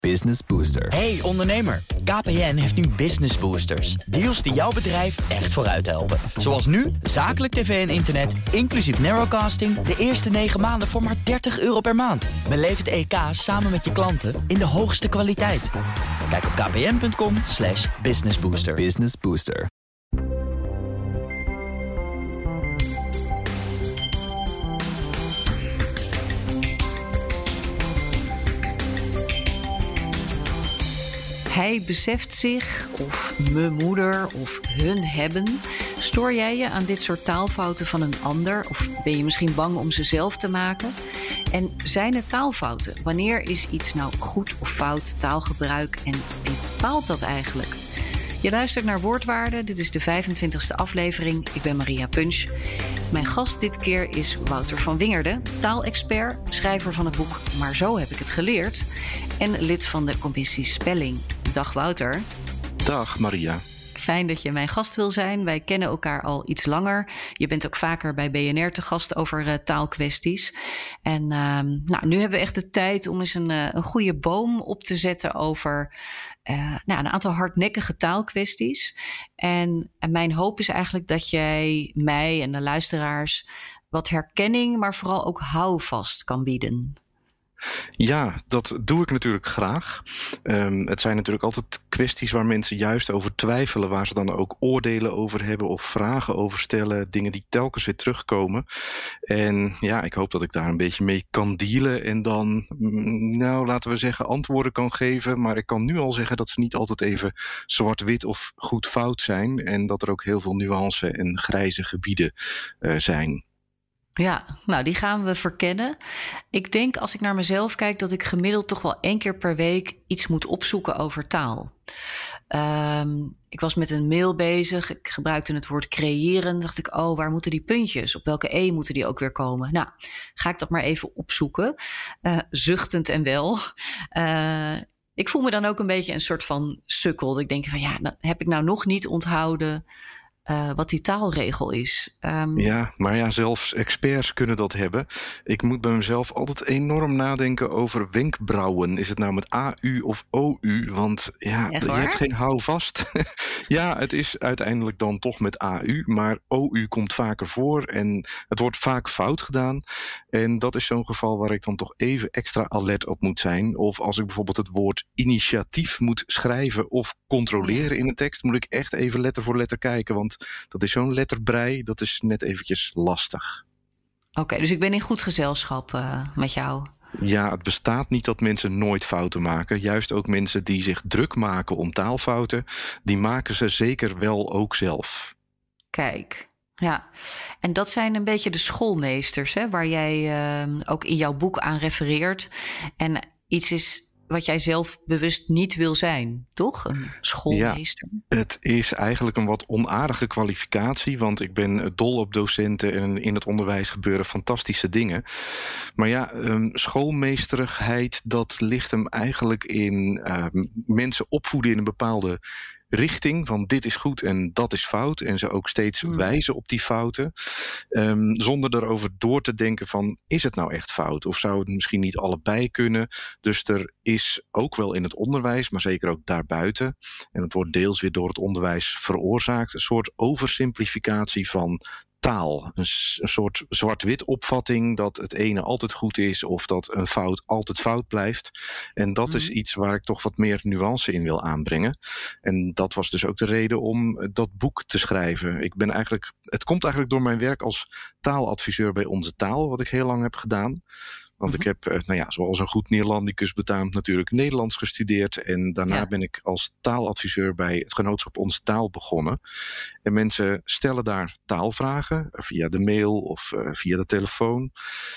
Business Booster. Hey ondernemer, KPN heeft nu Business Boosters. Deals die jouw bedrijf echt vooruit helpen. Zoals nu, zakelijk tv en internet, inclusief narrowcasting... de eerste 9 maanden voor maar €30 per maand. Beleef het EK samen met je klanten in de hoogste kwaliteit. Kijk op kpn.com/businessbooster. Business Booster. Hij beseft zich, of mijn moeder, of hun hebben. Stoor jij je aan dit soort taalfouten van een ander? Of ben je misschien bang om ze zelf te maken? En zijn het taalfouten? Wanneer is iets nou goed of fout taalgebruik? En wie bepaalt dat eigenlijk? Je luistert naar Woordwaarde. Dit is de 25e aflevering. Ik ben Maria Punch. Mijn gast dit keer is Wouter van Wingerden, taalexpert, schrijver van het boek Maar zo heb ik het geleerd en lid van de commissie Spelling. Dag Wouter. Dag Maria. Fijn dat je mijn gast wil zijn. Wij kennen elkaar al iets langer. Je bent ook vaker bij BNR te gast over taalkwesties. En nu hebben we echt de tijd om eens een goede boom op te zetten over een aantal hardnekkige taalkwesties. En mijn hoop is eigenlijk dat jij mij en de luisteraars wat herkenning, maar vooral ook houvast kan bieden. Ja, dat doe ik natuurlijk graag. Het zijn natuurlijk altijd kwesties waar mensen juist over twijfelen, waar ze dan ook oordelen over hebben of vragen over stellen, dingen die telkens weer terugkomen. En ja, ik hoop dat ik daar een beetje mee kan dealen en dan, laten we zeggen, antwoorden kan geven. Maar ik kan nu al zeggen dat ze niet altijd even zwart-wit of goed-fout zijn en dat er ook heel veel nuance en grijze gebieden zijn. Ja, nou die gaan we verkennen. Ik denk als ik naar mezelf kijk dat ik gemiddeld toch wel 1 keer per week iets moet opzoeken over taal. Ik was met een mail bezig. Ik gebruikte het woord creëren. Dacht ik, waar moeten die puntjes? Op welke E moeten die ook weer komen? Nou, ga ik dat maar even opzoeken. Zuchtend en wel. Ik voel me dan ook een beetje een soort van sukkel. Ik denk van dan heb ik nou nog niet onthouden wat die taalregel is. Ja, maar ja, zelfs experts kunnen dat hebben. Ik moet bij mezelf altijd enorm nadenken over wenkbrauwen. Is het nou met AU of OU? Want je hebt geen houvast. Ja, het is uiteindelijk dan toch met AU, maar OU komt vaker voor en het wordt vaak fout gedaan. En dat is zo'n geval waar ik dan toch even extra alert op moet zijn. Of als ik bijvoorbeeld het woord initiatief moet schrijven of controleren in een tekst, moet ik echt even letter voor letter kijken, want dat is zo'n letterbrei, dat is net eventjes lastig. Oké, dus ik ben in goed gezelschap met jou. Ja, het bestaat niet dat mensen nooit fouten maken. Juist ook mensen die zich druk maken om taalfouten, die maken ze zeker wel ook zelf. Kijk, ja. En dat zijn een beetje de schoolmeesters, hè, waar jij ook in jouw boek aan refereert. En iets is wat jij zelf bewust niet wil zijn, toch? Een schoolmeester. Ja, het is eigenlijk een wat onaardige kwalificatie, want ik ben dol op docenten en in het onderwijs gebeuren fantastische dingen. Maar ja, schoolmeesterigheid, dat ligt hem eigenlijk in mensen opvoeden in een bepaalde richting van dit is goed en dat is fout. En ze ook steeds wijzen op die fouten. Zonder erover door te denken van is het nou echt fout? Of zou het misschien niet allebei kunnen? Dus er is ook wel in het onderwijs, maar zeker ook daarbuiten, en het wordt deels weer door het onderwijs veroorzaakt, een soort oversimplificatie van taal. Een soort zwart-wit opvatting dat het ene altijd goed is of dat een fout altijd fout blijft. En dat is iets waar ik toch wat meer nuance in wil aanbrengen. En dat was dus ook de reden om dat boek te schrijven. Het komt eigenlijk door mijn werk als taaladviseur bij Onze Taal, wat ik heel lang heb gedaan. Want ik heb, zoals een goed Neerlandicus betaamt, natuurlijk Nederlands gestudeerd. En daarna ben ik als taaladviseur bij het genootschap Onze Taal begonnen. En mensen stellen daar taalvragen via de mail of via de telefoon.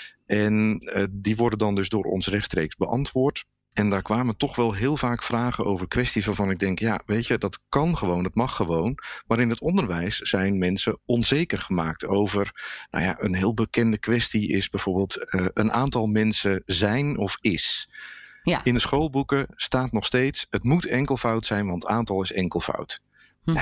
En die worden dan dus door ons rechtstreeks beantwoord. En daar kwamen toch wel heel vaak vragen over kwesties waarvan ik denk, ja, weet je, dat kan gewoon, dat mag gewoon. Maar in het onderwijs zijn mensen onzeker gemaakt over, een heel bekende kwestie is bijvoorbeeld een aantal mensen zijn of is. Ja. In de schoolboeken staat nog steeds, het moet enkelvoud zijn, want aantal is enkelvoud. Ja,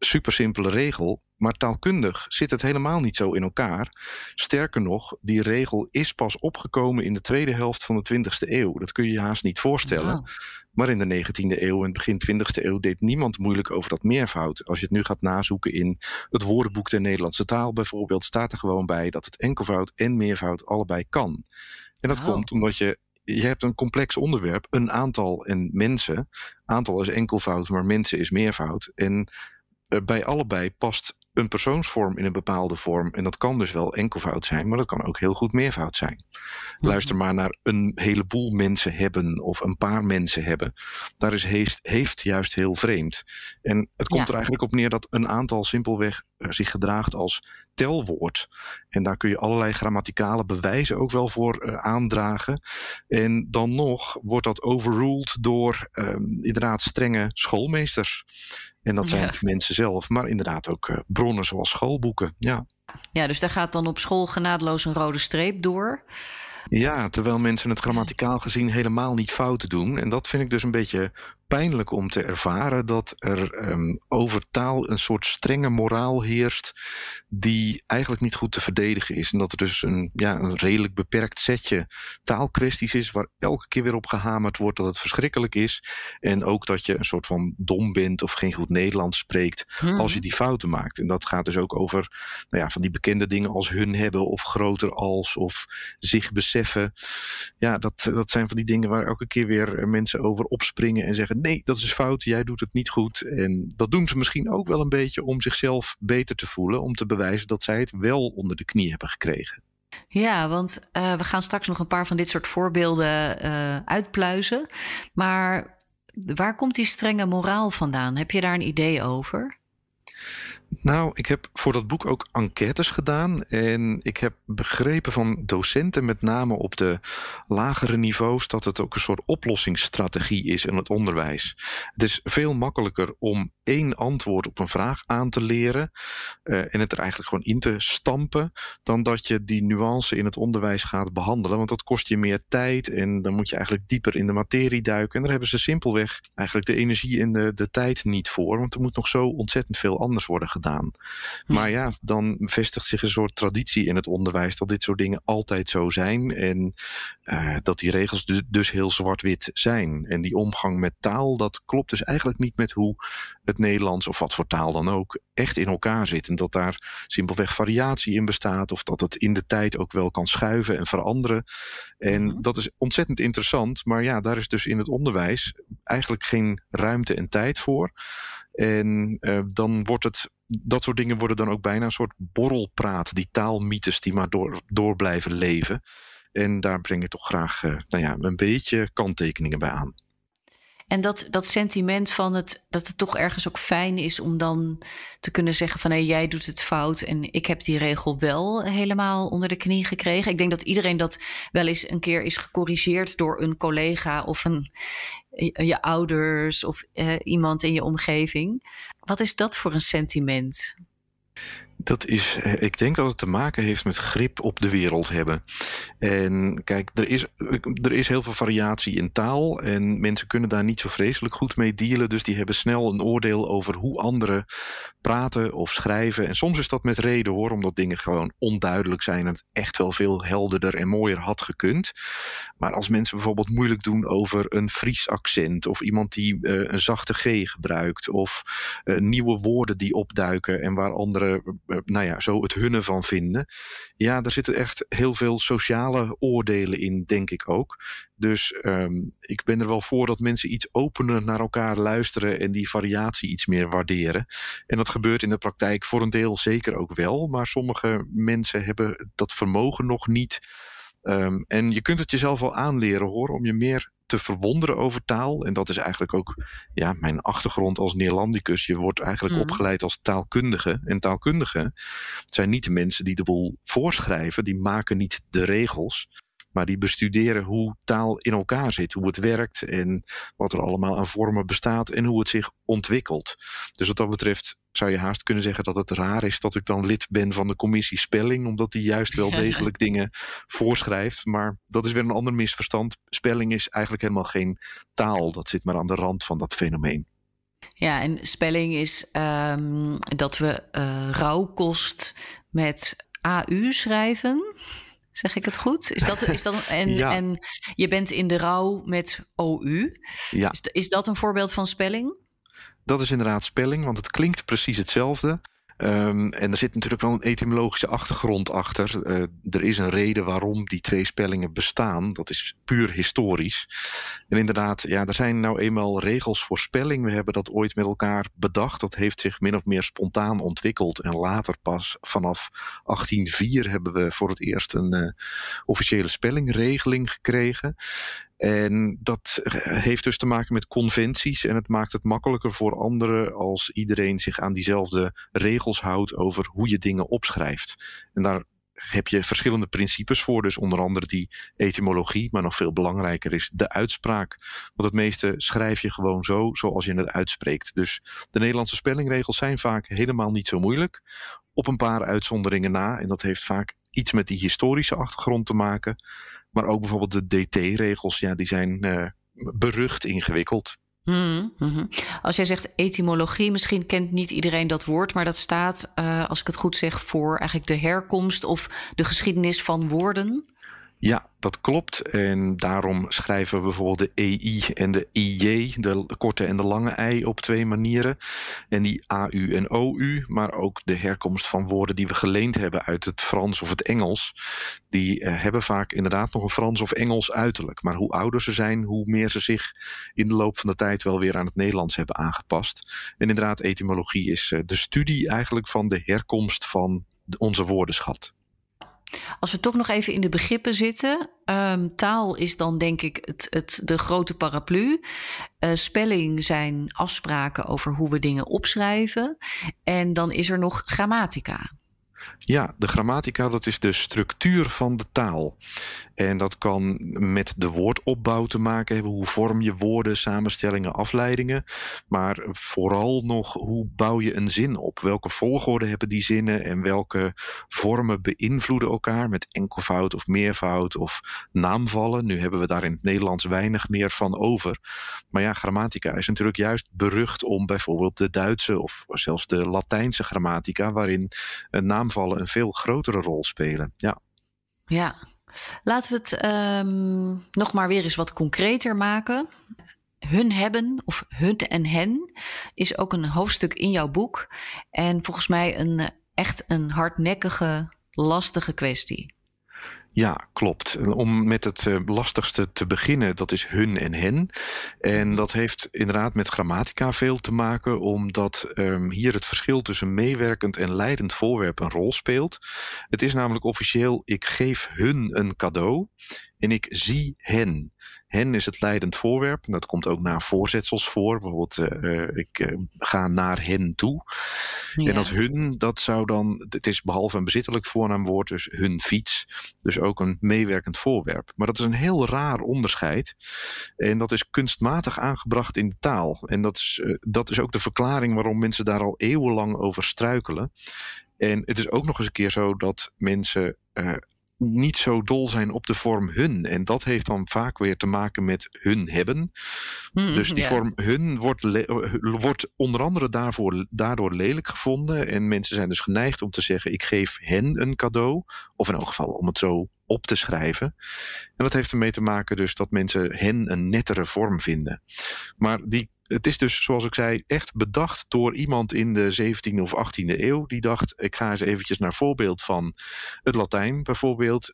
super simpele regel. Maar taalkundig zit het helemaal niet zo in elkaar. Sterker nog, die regel is pas opgekomen in de tweede helft van de 20e eeuw. Dat kun je je haast niet voorstellen. Wow. Maar in de 19e eeuw en begin 20e eeuw deed niemand moeilijk over dat meervoud. Als je het nu gaat nazoeken in het woordenboek der Nederlandse taal bijvoorbeeld, staat er gewoon bij dat het enkelvoud en meervoud allebei kan. En dat komt omdat je hebt een complex onderwerp, een aantal en mensen. Aantal is enkelvoud, maar mensen is meervoud. En bij allebei past een persoonsvorm in een bepaalde vorm. En dat kan dus wel enkelvoud zijn, maar dat kan ook heel goed meervoud zijn. Luister maar naar een heleboel mensen hebben of een paar mensen hebben. Daar is heeft juist heel vreemd. En het komt er eigenlijk op neer dat een aantal simpelweg zich gedraagt als telwoord. En daar kun je allerlei grammaticale bewijzen ook wel voor aandragen. En dan nog wordt dat overruled door inderdaad strenge schoolmeesters. En dat zijn mensen zelf, maar inderdaad ook bronnen zoals schoolboeken. Ja, dus daar gaat dan op school genadeloos een rode streep door. Ja, terwijl mensen het grammaticaal gezien helemaal niet fout doen. En dat vind ik dus een beetje pijnlijk om te ervaren, dat er over taal een soort strenge moraal heerst die eigenlijk niet goed te verdedigen is. En dat er dus een redelijk beperkt setje taalkwesties is waar elke keer weer op gehamerd wordt dat het verschrikkelijk is. En ook dat je een soort van dom bent of geen goed Nederlands spreekt als je die fouten maakt. En dat gaat dus ook over van die bekende dingen als hun hebben of groter als of zich beseffen. Ja, dat zijn van die dingen waar elke keer weer mensen over opspringen en zeggen nee, dat is fout, jij doet het niet goed. En dat doen ze misschien ook wel een beetje om zichzelf beter te voelen, om te bewijzen dat zij het wel onder de knie hebben gekregen. Ja, want we gaan straks nog een paar van dit soort voorbeelden uitpluizen. Maar waar komt die strenge moraal vandaan? Heb je daar een idee over? Nou, ik heb voor dat boek ook enquêtes gedaan. En ik heb begrepen van docenten, met name op de lagere niveaus, dat het ook een soort oplossingsstrategie is in het onderwijs. Het is veel makkelijker om één antwoord op een vraag aan te leren en het er eigenlijk gewoon in te stampen, dan dat je die nuance in het onderwijs gaat behandelen. Want dat kost je meer tijd en dan moet je eigenlijk dieper in de materie duiken. En daar hebben ze simpelweg eigenlijk de energie en de tijd niet voor. Want er moet nog zo ontzettend veel anders worden gedaan. Maar dan vestigt zich een soort traditie in het onderwijs dat dit soort dingen altijd zo zijn. En dat die regels dus heel zwart-wit zijn. En die omgang met taal, dat klopt dus eigenlijk niet met hoe het Nederlands, of wat voor taal dan ook, echt in elkaar zit. En dat daar simpelweg variatie in bestaat, of dat het in de tijd ook wel kan schuiven en veranderen. En dat is ontzettend interessant, maar daar is dus in het onderwijs eigenlijk geen ruimte en tijd voor. En dan wordt dat soort dingen worden dan ook bijna een soort borrelpraat, die taalmythes die maar door blijven leven. En daar breng ik toch graag een beetje kanttekeningen bij aan. En dat sentiment van dat het toch ergens ook fijn is om dan te kunnen zeggen van hey, jij doet het fout en ik heb die regel wel helemaal onder de knie gekregen. Ik denk dat iedereen dat wel eens een keer is gecorrigeerd door een collega of je ouders of iemand in je omgeving. Wat is dat voor een sentiment? Ik denk dat het te maken heeft met grip op de wereld hebben. En kijk, er is heel veel variatie in taal en mensen kunnen daar niet zo vreselijk goed mee dealen. Dus die hebben snel een oordeel over hoe anderen praten of schrijven. En soms is dat met reden hoor, omdat dingen gewoon onduidelijk zijn en het echt wel veel helderder en mooier had gekund. Maar als mensen bijvoorbeeld moeilijk doen over een Fries accent of iemand die een zachte G gebruikt of nieuwe woorden die opduiken en waar anderen zo het hunne van vinden. Ja, daar zitten echt heel veel sociale oordelen in, denk ik ook. Dus ik ben er wel voor dat mensen iets opener naar elkaar luisteren en die variatie iets meer waarderen. En dat gebeurt in de praktijk voor een deel zeker ook wel, maar sommige mensen hebben dat vermogen nog niet. En je kunt het jezelf wel aanleren hoor, om je meer te verwonderen over taal. En dat is eigenlijk ook mijn achtergrond als Neerlandicus. Je wordt eigenlijk opgeleid als taalkundige. En taalkundigen zijn niet de mensen die de boel voorschrijven. Die maken niet de regels. Maar die bestuderen hoe taal in elkaar zit. Hoe het werkt en wat er allemaal aan vormen bestaat. En hoe het zich ontwikkelt. Dus wat dat betreft zou je haast kunnen zeggen dat het raar is dat ik dan lid ben van de commissie Spelling. Omdat die juist wel degelijk dingen voorschrijft. Maar dat is weer een ander misverstand. Spelling is eigenlijk helemaal geen taal. Dat zit maar aan de rand van dat fenomeen. Ja, en spelling is dat we rouwkost met AU schrijven. Zeg ik het goed? En je bent in de rouw met OU. Ja. Is dat een voorbeeld van spelling? Dat is inderdaad spelling, want het klinkt precies hetzelfde. En er zit natuurlijk wel een etymologische achtergrond achter. Er is een reden waarom die twee spellingen bestaan. Dat is puur historisch. En inderdaad, er zijn nou eenmaal regels voor spelling. We hebben dat ooit met elkaar bedacht. Dat heeft zich min of meer spontaan ontwikkeld. En later pas vanaf 1804 hebben we voor het eerst een officiële spellingregeling gekregen. En dat heeft dus te maken met conventies en het maakt het makkelijker voor anderen als iedereen zich aan diezelfde regels houdt over hoe je dingen opschrijft. En daar heb je verschillende principes voor, dus onder andere die etymologie, maar nog veel belangrijker is de uitspraak. Want het meeste schrijf je gewoon zo, zoals je het uitspreekt. Dus de Nederlandse spellingregels zijn vaak helemaal niet zo moeilijk, op een paar uitzonderingen na. En dat heeft vaak iets met die historische achtergrond te maken. Maar ook bijvoorbeeld de DT-regels, die zijn berucht ingewikkeld. Als jij zegt etymologie, misschien kent niet iedereen dat woord, maar dat staat, als ik het goed zeg, voor eigenlijk de herkomst of de geschiedenis van woorden. Ja, dat klopt. En daarom schrijven we bijvoorbeeld de EI en de IJ, de korte en de lange ei, op twee manieren. En die AU en OU, maar ook de herkomst van woorden die we geleend hebben uit het Frans of het Engels. Die hebben vaak inderdaad nog een Frans of Engels uiterlijk. Maar hoe ouder ze zijn, hoe meer ze zich in de loop van de tijd wel weer aan het Nederlands hebben aangepast. En inderdaad, etymologie is de studie eigenlijk van de herkomst van onze woordenschat. Als we toch nog even in de begrippen zitten. Taal is dan denk ik de grote paraplu. Spelling zijn afspraken over hoe we dingen opschrijven. En dan is er nog grammatica. Ja, de grammatica, dat is de structuur van de taal. En dat kan met de woordopbouw te maken hebben. Hoe vorm je woorden, samenstellingen, afleidingen. Maar vooral nog, hoe bouw je een zin op? Welke volgorde hebben die zinnen en welke vormen beïnvloeden elkaar met enkelvoud of meervoud of naamvallen? Nu hebben we daar in het Nederlands weinig meer van over. Maar grammatica is natuurlijk juist berucht om bijvoorbeeld de Duitse of zelfs de Latijnse grammatica, waarin naamvallen een veel grotere rol spelen. Ja. Laten we het nog maar weer eens wat concreter maken. Hun hebben of hun en hen is ook een hoofdstuk in jouw boek. En volgens mij echt een hardnekkige, lastige kwestie. Ja, klopt. Om met het lastigste te beginnen, dat is hun en hen. En dat heeft inderdaad met grammatica veel te maken, omdat hier het verschil tussen meewerkend en leidend voorwerp een rol speelt. Het is namelijk officieel, ik geef hun een cadeau en ik zie hen. Hen is het leidend voorwerp. En dat komt ook na voorzetsels voor. Bijvoorbeeld, ik ga naar hen toe. Ja. En dat hun, dat zou dan, het is behalve een bezittelijk voornaamwoord, dus hun fiets. Dus ook een meewerkend voorwerp. Maar dat is een heel raar onderscheid. En dat is kunstmatig aangebracht in de taal. En dat is ook de verklaring waarom mensen daar al eeuwenlang over struikelen. En het is ook nog eens een keer zo dat mensen niet zo dol zijn op de vorm hun. En dat heeft dan vaak weer te maken met hun hebben. Dus die vorm hun wordt onder andere daardoor lelijk gevonden. En mensen zijn dus geneigd om te zeggen, ik geef hen een cadeau. Of in elk geval om het zo op te schrijven. En dat heeft ermee te maken dus dat mensen hen een nettere vorm vinden. Maar het is dus, zoals ik zei, echt bedacht door iemand in de 17e of 18e eeuw. Die dacht, ik ga eens eventjes naar voorbeeld van het Latijn bijvoorbeeld.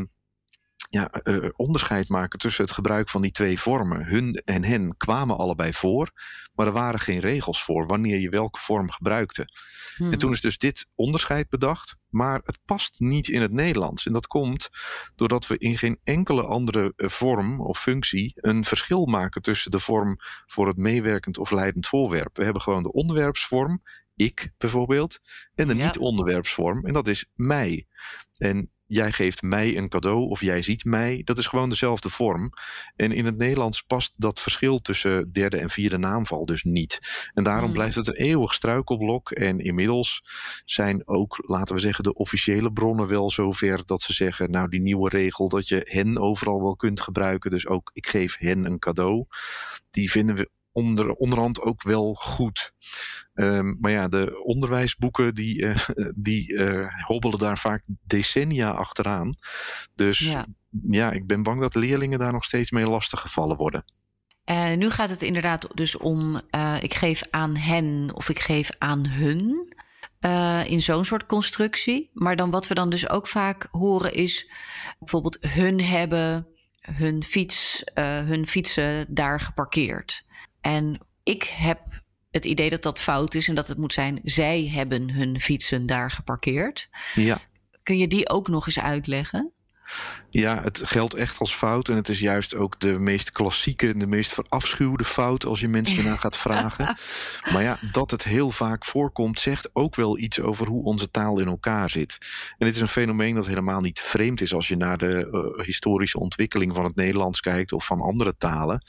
Onderscheid maken tussen het gebruik van die twee vormen. Hun en hen kwamen allebei voor, maar er waren geen regels voor wanneer je welke vorm gebruikte. En toen is dus dit onderscheid bedacht, maar het past niet in het Nederlands. En dat komt doordat we in geen enkele andere vorm of functie een verschil maken tussen de vorm voor het meewerkend of leidend voorwerp. We hebben gewoon de onderwerpsvorm, ik bijvoorbeeld, en de niet-onderwerpsvorm, en dat is mij. En jij geeft mij een cadeau of jij ziet mij, dat is gewoon dezelfde vorm. En in het Nederlands past dat verschil tussen derde en vierde naamval dus niet. En daarom blijft het een eeuwig struikelblok. En inmiddels zijn ook, laten we zeggen, de officiële bronnen wel zover dat ze zeggen, nou, die nieuwe regel dat je hen overal wel kunt gebruiken, dus ook ik geef hen een cadeau, die vinden we onderhand ook wel goed. Maar ja, de onderwijsboeken die hobbelen daar vaak decennia achteraan. Dus ja, ik ben bang dat leerlingen daar nog steeds mee lastig gevallen worden. Nu gaat het inderdaad dus om ik geef aan hen of ik geef aan hun. In zo'n soort constructie. Maar dan wat we dan dus ook vaak horen is bijvoorbeeld hun hebben hun fietsen daar geparkeerd. En ik heb het idee dat dat fout is en dat het moet zijn zij hebben hun fietsen daar geparkeerd. Ja. Kun je die ook nog eens uitleggen? Ja, het geldt echt als fout. En het is juist ook de meest klassieke, de meest verafschuwde fout als je mensen ernaar gaat vragen. Maar ja, dat het heel vaak voorkomt, zegt ook wel iets over hoe onze taal in elkaar zit. En dit is een fenomeen dat helemaal niet vreemd is als je naar de historische ontwikkeling van het Nederlands kijkt of van andere talen.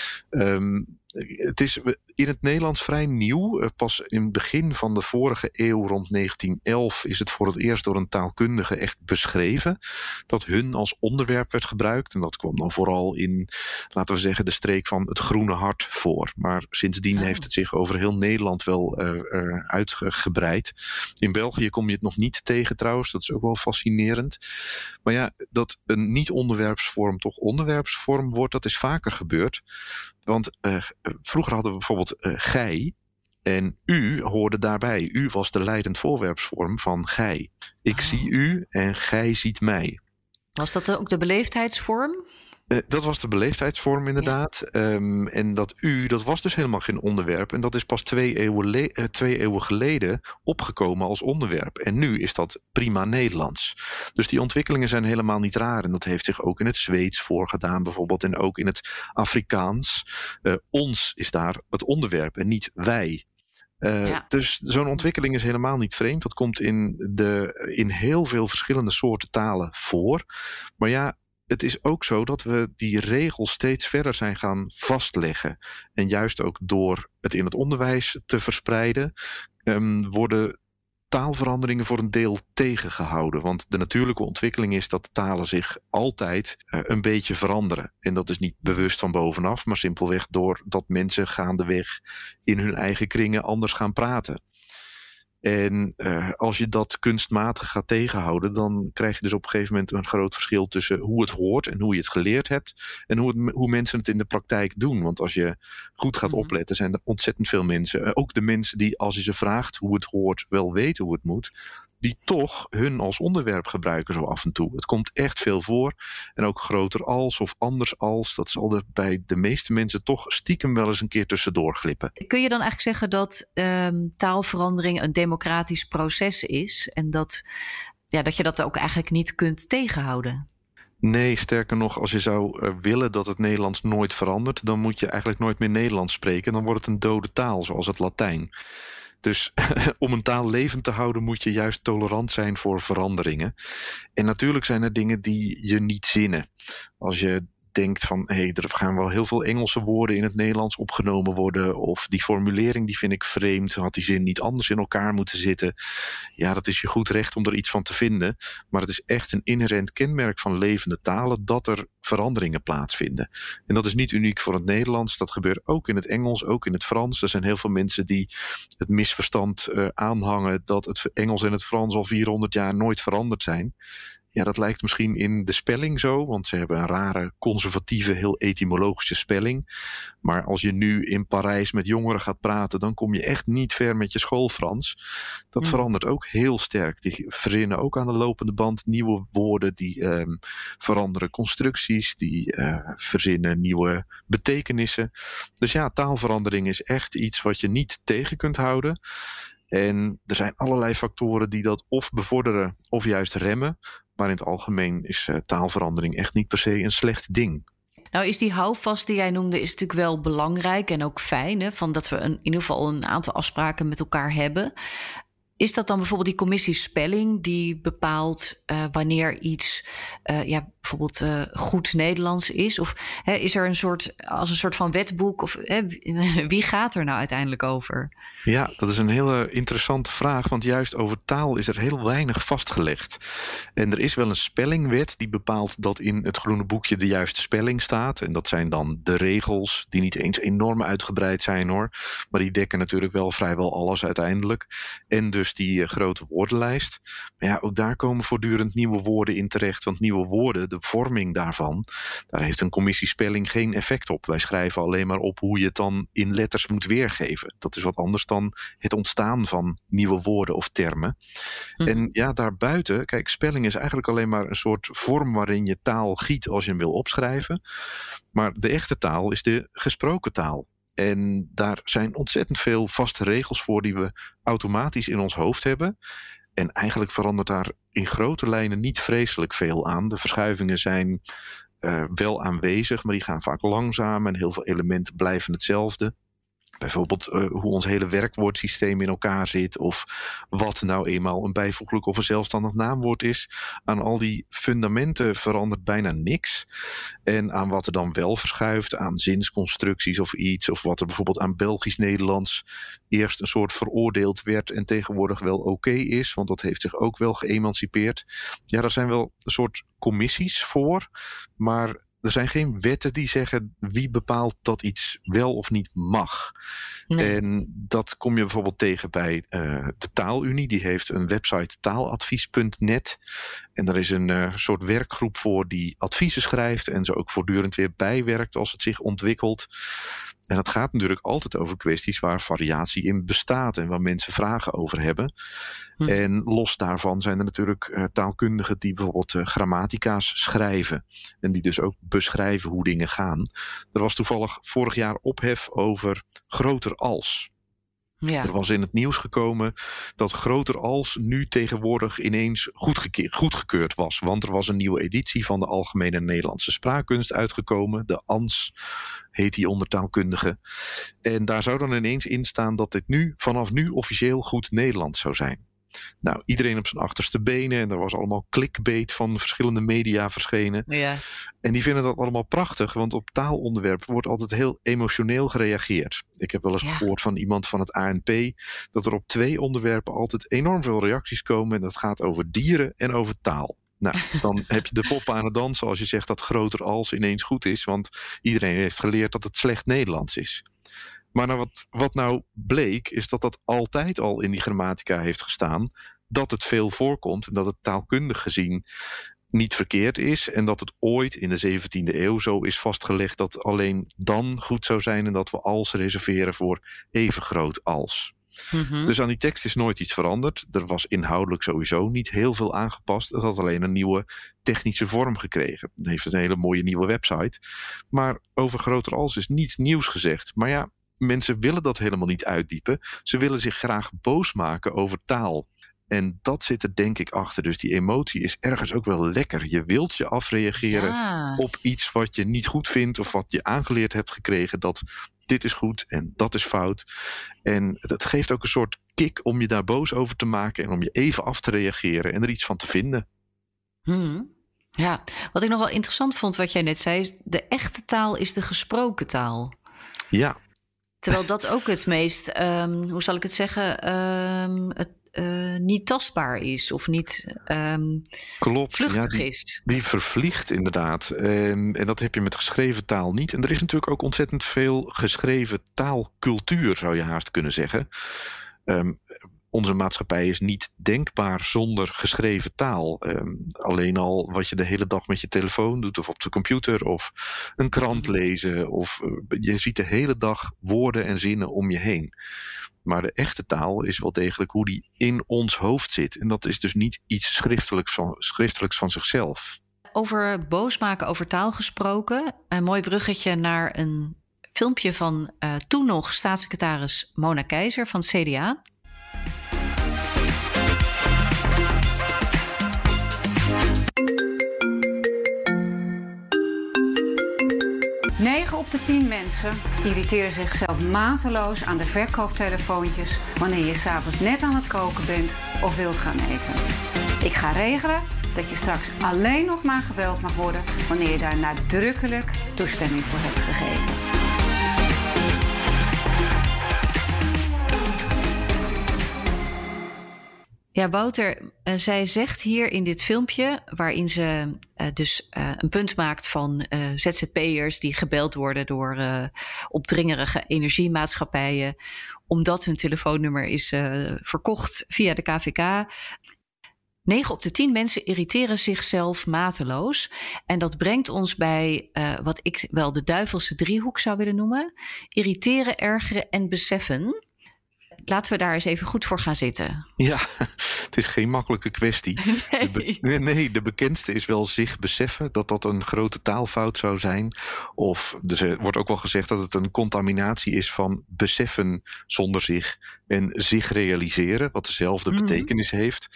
Het is in het Nederlands vrij nieuw. Pas in het begin van de vorige eeuw, rond 1911, is het voor het eerst door een taalkundige echt beschreven dat hun als onderwerp werd gebruikt. En dat kwam dan vooral in, laten we zeggen, de streek van het Groene Hart voor. Maar sindsdien heeft het zich over heel Nederland wel uitgebreid. In België kom je het nog niet tegen trouwens. Dat is ook wel fascinerend. Maar ja, dat een niet-onderwerpsvorm toch onderwerpsvorm wordt, dat is vaker gebeurd. Want vroeger hadden we bijvoorbeeld gij en u hoorde daarbij. U was de leidend voorwerpsvorm van gij. Ik zie u en gij ziet mij. Was dat ook de beleefdheidsvorm? Dat was de beleefdheidsvorm inderdaad. Ja. En dat u, dat was dus helemaal geen onderwerp. En dat is pas 2 eeuwen geleden opgekomen als onderwerp. En nu is dat prima Nederlands. Dus die ontwikkelingen zijn helemaal niet raar. En dat heeft zich ook in het Zweeds voorgedaan bijvoorbeeld. En ook in het Afrikaans. Ons is daar het onderwerp en niet wij. Dus zo'n ontwikkeling is helemaal niet vreemd. Dat komt in heel veel verschillende soorten talen voor. Maar ja, het is ook zo dat we die regels steeds verder zijn gaan vastleggen. En juist ook door het in het onderwijs te verspreiden, worden taalveranderingen voor een deel tegengehouden. Want de natuurlijke ontwikkeling is dat talen zich altijd een beetje veranderen. En dat is niet bewust van bovenaf, maar simpelweg doordat mensen gaandeweg in hun eigen kringen anders gaan praten. En als je dat kunstmatig gaat tegenhouden, dan krijg je dus op een gegeven moment een groot verschil tussen hoe het hoort en hoe je het geleerd hebt en hoe mensen het in de praktijk doen. Want als je goed gaat opletten, zijn er ontzettend veel mensen, ook de mensen die als je ze vraagt hoe het hoort wel weten hoe het moet, die toch hun als onderwerp gebruiken zo af en toe. Het komt echt veel voor. En ook groter als of anders als. Dat zal er bij de meeste mensen toch stiekem wel eens een keer tussendoor glippen. Kun je dan eigenlijk zeggen dat taalverandering een democratisch proces is? En dat je dat ook eigenlijk niet kunt tegenhouden? Nee, sterker nog, als je zou willen dat het Nederlands nooit verandert, dan moet je eigenlijk nooit meer Nederlands spreken. Dan wordt het een dode taal, zoals het Latijn. Dus om een taal levend te houden moet je juist tolerant zijn voor veranderingen. En natuurlijk zijn er dingen die je niet zinnen. Als je denkt van, er gaan wel heel veel Engelse woorden in het Nederlands opgenomen worden. Of die formulering die vind ik vreemd. Had die zin niet anders in elkaar moeten zitten. Ja, dat is je goed recht om er iets van te vinden. Maar het is echt een inherent kenmerk van levende talen dat er veranderingen plaatsvinden. En dat is niet uniek voor het Nederlands. Dat gebeurt ook in het Engels, ook in het Frans. Er zijn heel veel mensen die het misverstand aanhangen dat het Engels en het Frans al 400 jaar nooit veranderd zijn. Ja, dat lijkt misschien in de spelling zo, want ze hebben een rare, conservatieve, heel etymologische spelling. Maar als je nu in Parijs met jongeren gaat praten, dan kom je echt niet ver met je schoolfrans. Dat verandert ook heel sterk. Die verzinnen ook aan de lopende band nieuwe woorden, die veranderen constructies, die verzinnen nieuwe betekenissen. Dus ja, taalverandering is echt iets wat je niet tegen kunt houden. En er zijn allerlei factoren die dat of bevorderen of juist remmen. Maar in het algemeen is taalverandering echt niet per se een slecht ding. Nou is die houvast die jij noemde is natuurlijk wel belangrijk en ook fijn. Hè, van dat we in ieder geval een aantal afspraken met elkaar hebben. Is dat dan bijvoorbeeld die commissie spelling die bepaalt wanneer iets bijvoorbeeld goed Nederlands is? Of is er een soort van wetboek? Of wie gaat er nou uiteindelijk over? Ja, dat is een hele interessante vraag, want juist over taal is er heel weinig vastgelegd. En er is wel een spellingwet die bepaalt dat in het groene boekje de juiste spelling staat. En dat zijn dan de regels, die niet eens enorm uitgebreid zijn hoor. Maar die dekken natuurlijk wel vrijwel alles uiteindelijk. En dus die grote woordenlijst. Maar ja, ook daar komen voortdurend nieuwe woorden in terecht. Want nieuwe woorden, de vorming daarvan, daar heeft een commissie spelling geen effect op. Wij schrijven alleen maar op hoe je het dan in letters moet weergeven. Dat is wat anders dan het ontstaan van nieuwe woorden of termen. En ja, daarbuiten, kijk, spelling is eigenlijk alleen maar een soort vorm waarin je taal giet als je hem wil opschrijven. Maar de echte taal is de gesproken taal. En daar zijn ontzettend veel vaste regels voor die we automatisch in ons hoofd hebben. En eigenlijk verandert daar in grote lijnen niet vreselijk veel aan. De verschuivingen zijn wel aanwezig, maar die gaan vaak langzaam en heel veel elementen blijven hetzelfde. Bijvoorbeeld hoe ons hele werkwoordsysteem in elkaar zit, of wat nou eenmaal een bijvoeglijk of een zelfstandig naamwoord is. Aan al die fundamenten verandert bijna niks. En aan wat er dan wel verschuift, aan zinsconstructies of iets, of wat er bijvoorbeeld aan Belgisch-Nederlands eerst een soort veroordeeld werd en tegenwoordig wel oké is, want dat heeft zich ook wel geëmancipeerd. Ja, daar zijn wel een soort commissies voor, maar er zijn geen wetten die zeggen wie bepaalt dat iets wel of niet mag. Nee. En dat kom je bijvoorbeeld tegen bij de Taalunie. Die heeft een website taaladvies.net. En daar is een soort werkgroep voor die adviezen schrijft en ze ook voortdurend weer bijwerkt als het zich ontwikkelt. En dat gaat natuurlijk altijd over kwesties waar variatie in bestaat en waar mensen vragen over hebben. En los daarvan zijn er natuurlijk taalkundigen die bijvoorbeeld grammatica's schrijven. En die dus ook beschrijven hoe dingen gaan. Er was toevallig vorig jaar ophef over groter als. Ja. Er was in het nieuws gekomen dat groter als nu tegenwoordig ineens goedgekeurd was. Want er was een nieuwe editie van de Algemene Nederlandse Spraakkunst uitgekomen. De ANS heet die onder taalkundigen. En daar zou dan ineens in staan dat dit vanaf nu officieel goed Nederlands zou zijn. Nou, iedereen op zijn achterste benen. En er was allemaal clickbait van verschillende media verschenen. Ja. En die vinden dat allemaal prachtig. Want op taalonderwerpen wordt altijd heel emotioneel gereageerd. Ik heb wel eens gehoord van iemand van het ANP dat er op 2 onderwerpen altijd enorm veel reacties komen. En dat gaat over dieren en over taal. Nou, dan heb je de pop aan het dansen als je zegt dat groter als ineens goed is. Want iedereen heeft geleerd dat het slecht Nederlands is. Maar nou wat nou bleek, is dat dat altijd al in die grammatica heeft gestaan. Dat het veel voorkomt en dat het taalkundig gezien niet verkeerd is. En dat het ooit in de 17e eeuw zo is vastgelegd dat alleen dan goed zou zijn en dat we als reserveren voor even groot als. Dus aan die tekst is nooit iets veranderd. Er was inhoudelijk sowieso niet heel veel aangepast. Het had alleen een nieuwe technische vorm gekregen. Het heeft een hele mooie nieuwe website. Maar over groter als is niets nieuws gezegd. Maar ja, mensen willen dat helemaal niet uitdiepen. Ze willen zich graag boos maken over taal. En dat zit er denk ik achter. Dus die emotie is ergens ook wel lekker. Je wilt je afreageren op iets wat je niet goed vindt of wat je aangeleerd hebt gekregen dat dit is goed en dat is fout. En dat geeft ook een soort kick om je daar boos over te maken en om je even af te reageren en er iets van te vinden. Ja, wat ik nog wel interessant vond wat jij net zei is de echte taal is de gesproken taal. Ja. Terwijl dat ook het meest, hoe zal ik het zeggen, niet tastbaar is of niet vluchtig is. Die vervliegt inderdaad. En dat heb je met geschreven taal niet. En er is natuurlijk ook ontzettend veel geschreven taalcultuur, zou je haast kunnen zeggen. Onze maatschappij is niet denkbaar zonder geschreven taal. Alleen al wat je de hele dag met je telefoon doet of op de computer of een krant lezen. Of je ziet de hele dag woorden en zinnen om je heen. Maar de echte taal is wel degelijk hoe die in ons hoofd zit. En dat is dus niet iets schriftelijks van zichzelf. Over boos maken over taal gesproken. Een mooi bruggetje naar een filmpje van toen nog staatssecretaris Mona Keizer van het CDA. Op de 10 mensen irriteren zichzelf mateloos aan de verkooptelefoontjes wanneer je 's avonds net aan het koken bent of wilt gaan eten. Ik ga regelen dat je straks alleen nog maar gebeld mag worden wanneer je daar nadrukkelijk toestemming voor hebt gegeven. Ja, Wouter, zij zegt hier in dit filmpje, waarin ze een punt maakt van ZZP'ers die gebeld worden door opdringerige energiemaatschappijen, omdat hun telefoonnummer is verkocht via de KVK. 9 op de 10 mensen irriteren zichzelf mateloos. En dat brengt ons bij wat ik wel de duivelse driehoek zou willen noemen. Irriteren, ergeren en beseffen. Laten we daar eens even goed voor gaan zitten. Ja, het is geen makkelijke kwestie. Nee. De bekendste is wel zich beseffen dat dat een grote taalfout zou zijn. Of er wordt ook wel gezegd dat het een contaminatie is van beseffen zonder zich en zich realiseren, wat dezelfde betekenis heeft.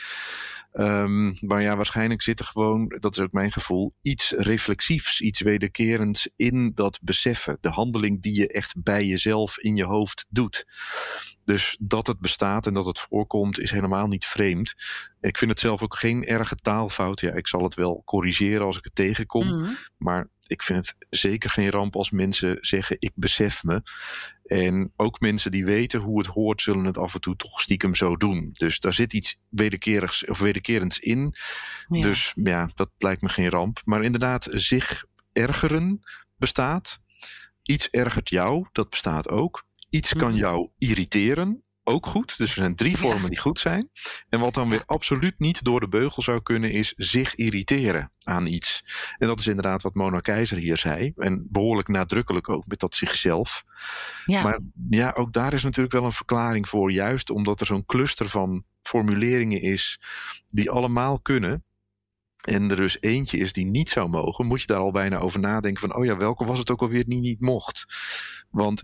Maar ja, waarschijnlijk zit er gewoon, dat is ook mijn gevoel, iets reflexiefs, iets wederkerends in dat beseffen. De handeling die je echt bij jezelf in je hoofd doet. Dus dat het bestaat en dat het voorkomt is helemaal niet vreemd. Ik vind het zelf ook geen erge taalfout. Ja, ik zal het wel corrigeren als ik het tegenkom. Maar ik vind het zeker geen ramp als mensen zeggen ik besef me. En ook mensen die weten hoe het hoort zullen het af en toe toch stiekem zo doen. Dus daar zit iets wederkerigs of wederkerends in. Ja. Dus ja, dat lijkt me geen ramp. Maar inderdaad, zich ergeren bestaat. Iets ergert jou, dat bestaat ook. Iets kan jou irriteren, ook goed. Dus er zijn 3 vormen die goed zijn. En wat dan weer absoluut niet door de beugel zou kunnen is zich irriteren aan iets. En dat is inderdaad wat Mona Keizer hier zei. En behoorlijk nadrukkelijk ook met dat zichzelf. Ja. Maar ja, ook daar is natuurlijk wel een verklaring voor. Juist omdat er zo'n cluster van formuleringen is die allemaal kunnen. En er dus eentje is die niet zou mogen, moet je daar al bijna over nadenken van, oh ja, welke was het ook alweer die niet mocht? Want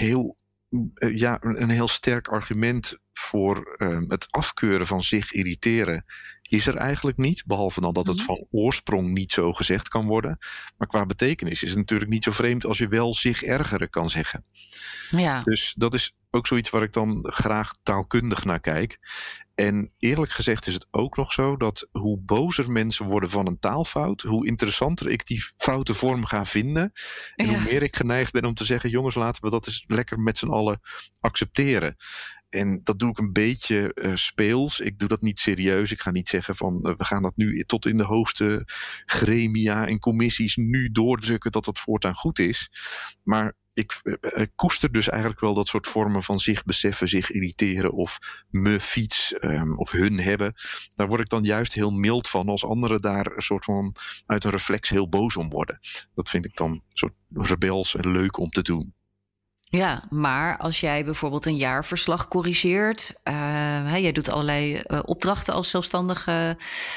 een heel sterk argument voor het afkeuren van zich irriteren is er eigenlijk niet. Behalve dan dat het van oorsprong niet zo gezegd kan worden. Maar qua betekenis is het natuurlijk niet zo vreemd als je wel zich ergeren kan zeggen. Ja. Dus dat is ook zoiets waar ik dan graag taalkundig naar kijk. En eerlijk gezegd is het ook nog zo dat hoe bozer mensen worden van een taalfout, hoe interessanter ik die foute vorm ga vinden. En hoe meer ik geneigd ben om te zeggen, jongens, laten we dat eens lekker met z'n allen accepteren. En dat doe ik een beetje speels. Ik doe dat niet serieus. Ik ga niet zeggen van we gaan dat nu tot in de hoogste gremia en commissies nu doordrukken dat dat voortaan goed is. Maar ik koester dus eigenlijk wel dat soort vormen van zich beseffen, zich irriteren of me fiets of hun hebben. Daar word ik dan juist heel mild van als anderen daar een soort van uit een reflex heel boos om worden. Dat vind ik dan een soort rebels en leuk om te doen. Ja, maar als jij bijvoorbeeld een jaarverslag corrigeert, jij doet allerlei opdrachten als zelfstandige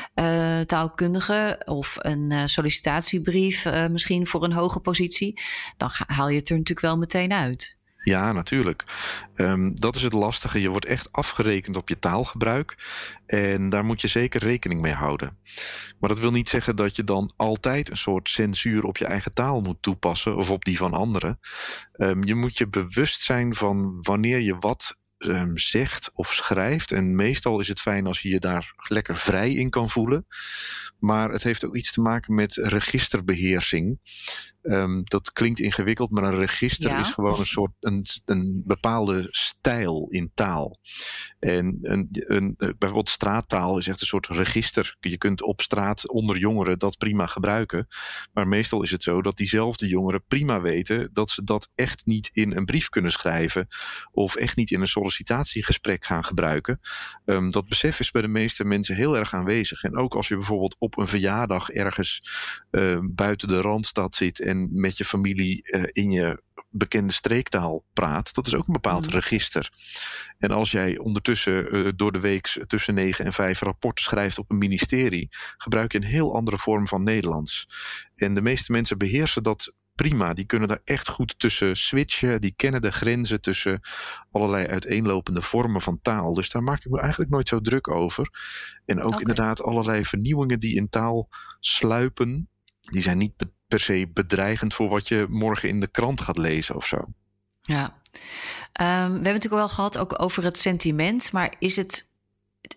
taalkundige of een sollicitatiebrief misschien voor een hoge positie, dan haal je het er natuurlijk wel meteen uit. Ja, natuurlijk. Dat is het lastige. Je wordt echt afgerekend op je taalgebruik. En daar moet je zeker rekening mee houden. Maar dat wil niet zeggen dat je dan altijd een soort censuur op je eigen taal moet toepassen of op die van anderen. Je moet je bewust zijn van wanneer je wat zegt of schrijft. En meestal is het fijn als je je daar lekker vrij in kan voelen. Maar het heeft ook iets te maken met registerbeheersing. Dat klinkt ingewikkeld, maar een register is gewoon een soort een bepaalde stijl in taal. En bijvoorbeeld straattaal is echt een soort register. Je kunt op straat onder jongeren dat prima gebruiken. Maar meestal is het zo dat diezelfde jongeren prima weten dat ze dat echt niet in een brief kunnen schrijven of echt niet in een sollicitatiegesprek gaan gebruiken. Dat besef is bij de meeste mensen heel erg aanwezig. En ook als je bijvoorbeeld op een verjaardag ergens buiten de Randstad zit en met je familie in je bekende streektaal praat, dat is ook een bepaald register. En als jij ondertussen door de week tussen 9 en 5 rapporten schrijft op een ministerie, gebruik je een heel andere vorm van Nederlands. En de meeste mensen beheersen dat prima. Die kunnen daar echt goed tussen switchen. Die kennen de grenzen tussen allerlei uiteenlopende vormen van taal. Dus daar maak ik me eigenlijk nooit zo druk over. En ook inderdaad allerlei vernieuwingen die in taal sluipen, die zijn niet per se bedreigend voor wat je morgen in de krant gaat lezen of zo. Ja, we hebben het natuurlijk wel gehad ook over het sentiment, maar is het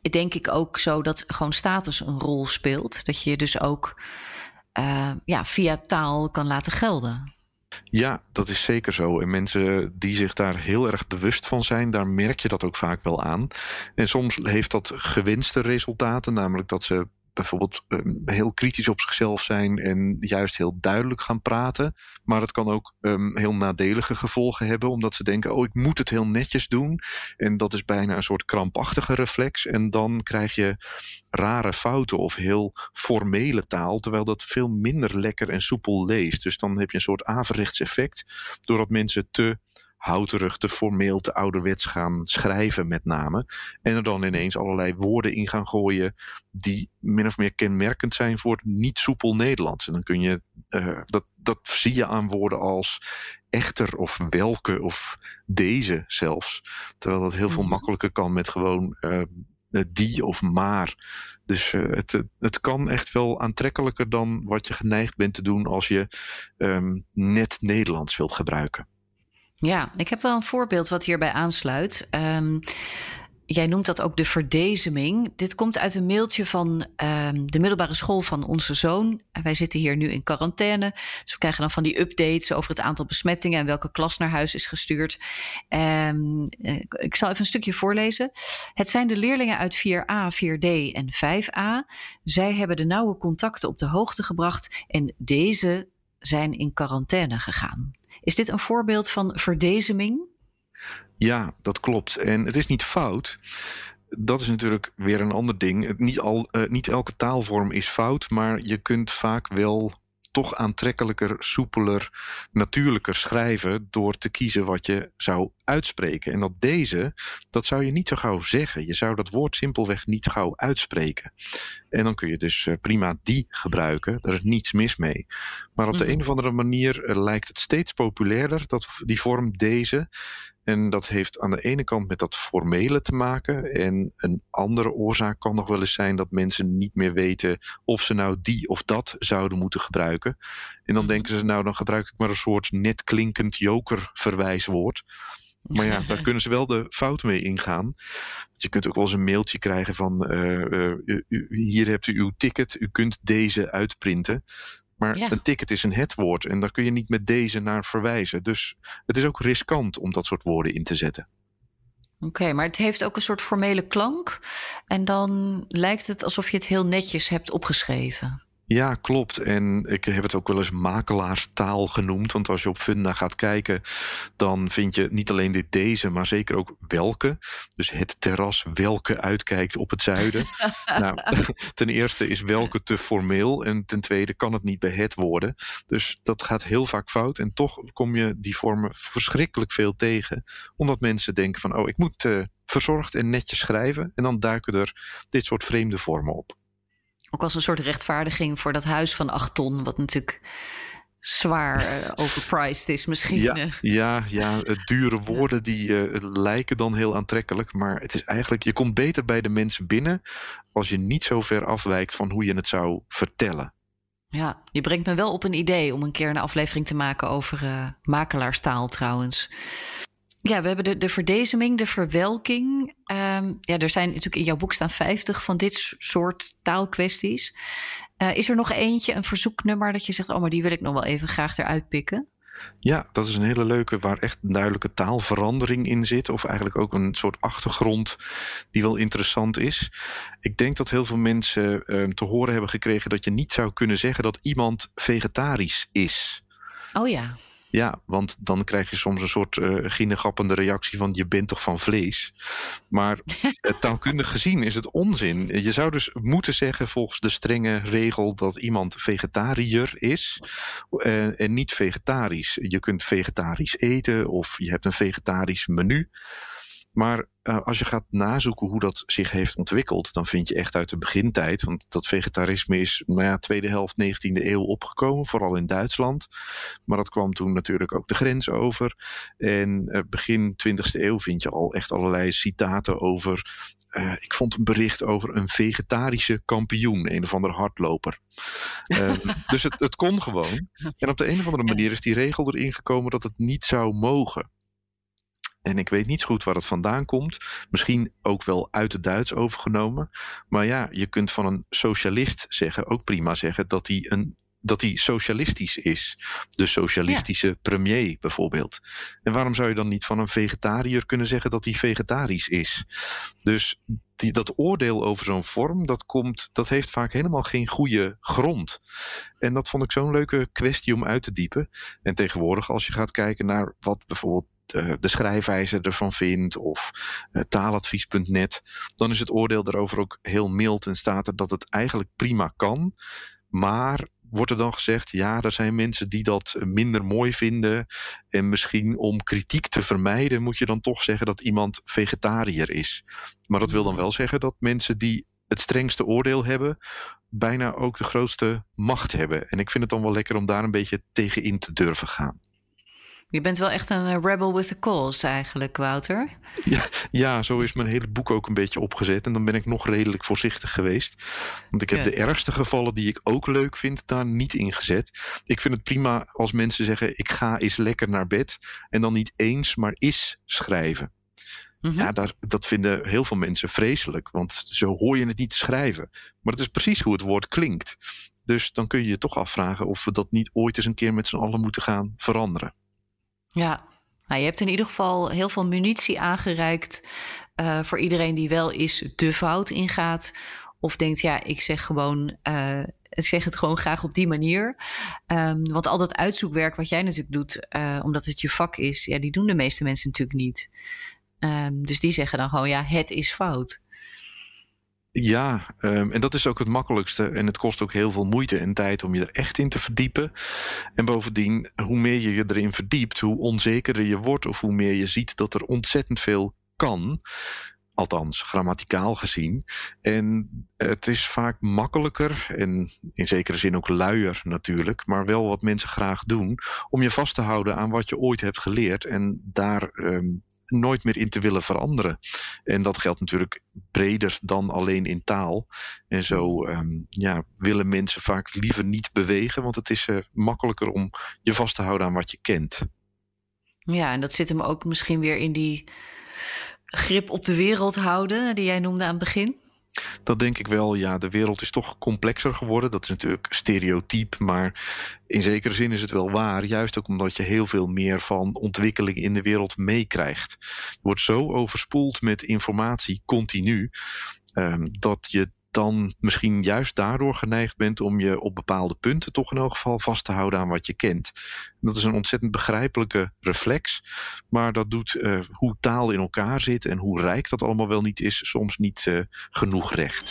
denk ik ook zo dat gewoon status een rol speelt. Dat je dus ook via taal kan laten gelden. Ja, dat is zeker zo. En mensen die zich daar heel erg bewust van zijn, daar merk je dat ook vaak wel aan. En soms heeft dat gewenste resultaten, namelijk dat ze bijvoorbeeld heel kritisch op zichzelf zijn en juist heel duidelijk gaan praten. Maar het kan ook heel nadelige gevolgen hebben, omdat ze denken, ik moet het heel netjes doen. En dat is bijna een soort krampachtige reflex. En dan krijg je rare fouten of heel formele taal, terwijl dat veel minder lekker en soepel leest. Dus dan heb je een soort averechts effect, doordat mensen te houterig, te formeel, te ouderwets gaan schrijven met name. En er dan ineens allerlei woorden in gaan gooien die min of meer kenmerkend zijn voor niet soepel Nederlands. En dan kun je, dat zie je aan woorden als echter of welke of deze zelfs. Terwijl dat heel veel makkelijker kan met gewoon die of maar. Dus het kan echt wel aantrekkelijker dan wat je geneigd bent te doen als je net Nederlands wilt gebruiken. Ja, ik heb wel een voorbeeld wat hierbij aansluit. Jij noemt dat ook de verdezeming. Dit komt uit een mailtje van de middelbare school van onze zoon. Wij zitten hier nu in quarantaine. Dus we krijgen dan van die updates over het aantal besmettingen en welke klas naar huis is gestuurd. Ik zal even een stukje voorlezen. Het zijn de leerlingen uit 4A, 4D en 5A. Zij hebben de nauwe contacten op de hoogte gebracht en deze zijn in quarantaine gegaan. Is dit een voorbeeld van verdezeming? Ja, dat klopt. En het is niet fout. Dat is natuurlijk weer een ander ding. Niet elke taalvorm is fout, maar je kunt vaak wel toch aantrekkelijker, soepeler, natuurlijker schrijven door te kiezen wat je zou uitspreken. En dat zou je niet zo gauw zeggen. Je zou dat woord simpelweg niet gauw uitspreken. En dan kun je dus prima die gebruiken. Daar is niets mis mee. Maar op de een of andere manier lijkt het steeds populairder, die vorm deze. En dat heeft aan de ene kant met dat formele te maken. En een andere oorzaak kan nog wel eens zijn dat mensen niet meer weten of ze nou die of dat zouden moeten gebruiken. En dan denken ze, dan gebruik ik maar een soort net klinkend joker-verwijswoord. Maar ja, daar kunnen ze wel de fout mee ingaan. Je kunt ook wel eens een mailtje krijgen van hier hebt u uw ticket, u kunt deze uitprinten. Maar een ticket is een hetwoord en daar kun je niet met deze naar verwijzen. Dus het is ook riskant om dat soort woorden in te zetten. Oké, maar het heeft ook een soort formele klank. En dan lijkt het alsof je het heel netjes hebt opgeschreven. Ja, klopt. En ik heb het ook wel eens makelaarstaal genoemd. Want als je op Funda gaat kijken, dan vind je niet alleen deze, maar zeker ook welke. Dus het terras welke uitkijkt op het zuiden. Nou, ten eerste is welke te formeel. En ten tweede kan het niet bij het worden. Dus dat gaat heel vaak fout. En toch kom je die vormen verschrikkelijk veel tegen. Omdat mensen denken van, ik moet verzorgd en netjes schrijven. En dan duiken er dit soort vreemde vormen op. Ook als een soort rechtvaardiging voor dat huis van 8 ton, wat natuurlijk zwaar overpriced is misschien. Ja, dure woorden die lijken dan heel aantrekkelijk. Maar het is eigenlijk, je komt beter bij de mensen binnen als je niet zo ver afwijkt van hoe je het zou vertellen. Ja, je brengt me wel op een idee om een keer een aflevering te maken over makelaarstaal trouwens. Ja, we hebben de verdezeming, de verwelking. Er zijn natuurlijk in jouw boek staan 50 van dit soort taalkwesties. Is er nog eentje, een verzoeknummer dat je zegt, maar die wil ik nog wel even graag eruit pikken? Ja, dat is een hele leuke waar echt een duidelijke taalverandering in zit. Of eigenlijk ook een soort achtergrond die wel interessant is. Ik denk dat heel veel mensen te horen hebben gekregen dat je niet zou kunnen zeggen dat iemand vegetarisch is. Oh ja. Ja, want dan krijg je soms een soort ginnegappende reactie van je bent toch van vlees. Maar taalkundig gezien is het onzin. Je zou dus moeten zeggen volgens de strenge regel dat iemand vegetariër is en niet vegetarisch. Je kunt vegetarisch eten of je hebt een vegetarisch menu. Maar als je gaat nazoeken hoe dat zich heeft ontwikkeld, dan vind je echt uit de begintijd, want dat vegetarisme is tweede helft 19e eeuw opgekomen, vooral in Duitsland. Maar dat kwam toen natuurlijk ook de grens over. En begin 20e eeuw vind je al echt allerlei citaten over. Ik vond een bericht over een vegetarische kampioen, een of andere hardloper. Dus het kon gewoon. En op de een of andere manier is die regel erin gekomen dat het niet zou mogen. En ik weet niet zo goed waar het vandaan komt. Misschien ook wel uit het Duits overgenomen. Maar ja, je kunt van een socialist zeggen, ook prima zeggen, dat hij socialistisch is. De socialistische premier bijvoorbeeld. En waarom zou je dan niet van een vegetariër kunnen zeggen dat hij vegetarisch is? Dus dat oordeel over zo'n vorm, dat heeft vaak helemaal geen goede grond. En dat vond ik zo'n leuke kwestie om uit te diepen. En tegenwoordig, als je gaat kijken naar wat bijvoorbeeld de schrijfwijzer ervan vindt of taaladvies.net, dan is het oordeel daarover ook heel mild en staat er dat het eigenlijk prima kan. Maar wordt er dan gezegd, ja, er zijn mensen die dat minder mooi vinden. En misschien om kritiek te vermijden moet je dan toch zeggen dat iemand vegetariër is. Maar dat wil dan wel zeggen dat mensen die het strengste oordeel hebben, bijna ook de grootste macht hebben. En ik vind het dan wel lekker om daar een beetje tegenin te durven gaan. Je bent wel echt een rebel with the cause eigenlijk, Wouter. Ja, zo is mijn hele boek ook een beetje opgezet. En dan ben ik nog redelijk voorzichtig geweest. Want ik heb de ergste gevallen die ik ook leuk vind daar niet in gezet. Ik vind het prima als mensen zeggen, ik ga eens lekker naar bed. En dan niet eens, maar is schrijven. Mm-hmm. Ja, dat vinden heel veel mensen vreselijk. Want zo hoor je het niet te schrijven. Maar het is precies hoe het woord klinkt. Dus dan kun je je toch afvragen of we dat niet ooit eens een keer met z'n allen moeten gaan veranderen. Ja, nou, je hebt in ieder geval heel veel munitie aangereikt voor iedereen die wel eens de fout ingaat. Of denkt, ja, ik zeg het gewoon graag op die manier. Want al dat uitzoekwerk wat jij natuurlijk doet, omdat het je vak is, ja, die doen de meeste mensen natuurlijk niet. Dus die zeggen dan gewoon, ja, het is fout. Ja, en dat is ook het makkelijkste. En het kost ook heel veel moeite en tijd om je er echt in te verdiepen. En bovendien, hoe meer je je erin verdiept, hoe onzekerder je wordt of hoe meer je ziet dat er ontzettend veel kan. Althans, grammaticaal gezien. En het is vaak makkelijker en in zekere zin ook luier natuurlijk, maar wel wat mensen graag doen, om je vast te houden aan wat je ooit hebt geleerd en daar nooit meer in te willen veranderen. En dat geldt natuurlijk breder dan alleen in taal. En zo willen mensen vaak liever niet bewegen, want het is makkelijker om je vast te houden aan wat je kent. Ja, en dat zit hem ook misschien weer in die grip op de wereld houden, die jij noemde aan het begin. Dat denk ik wel, ja. De wereld is toch complexer geworden. Dat is natuurlijk stereotyp, maar in zekere zin is het wel waar. Juist ook omdat je heel veel meer van ontwikkeling in de wereld meekrijgt. Je wordt zo overspoeld met informatie continu, dat je dan misschien juist daardoor geneigd bent om je op bepaalde punten toch in elk geval vast te houden aan wat je kent. Dat is een ontzettend begrijpelijke reflex, maar dat doet hoe taal in elkaar zit en hoe rijk dat allemaal wel niet is, soms niet genoeg recht.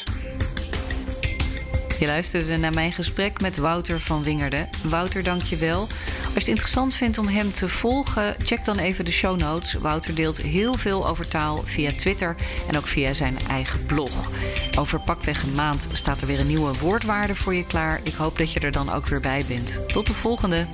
Je luisterde naar mijn gesprek met Wouter van Wingerden. Wouter, dank je wel. Als je het interessant vindt om hem te volgen, check dan even de show notes. Wouter deelt heel veel over taal via Twitter en ook via zijn eigen blog. Over pakweg een maand staat er weer een nieuwe woordwaarde voor je klaar. Ik hoop dat je er dan ook weer bij bent. Tot de volgende.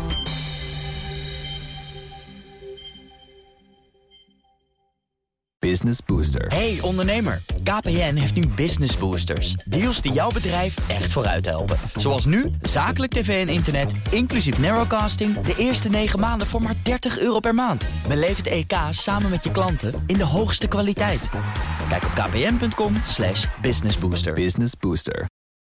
Business Booster. Hey ondernemer, KPN heeft nu Business Boosters. Deals die jouw bedrijf echt vooruit helpen. Zoals nu, zakelijk tv en internet, inclusief narrowcasting, de eerste 9 maanden voor maar €30 per maand. Beleef het EK samen met je klanten in de hoogste kwaliteit. Kijk op kpn.com/businessbooster. Business Booster.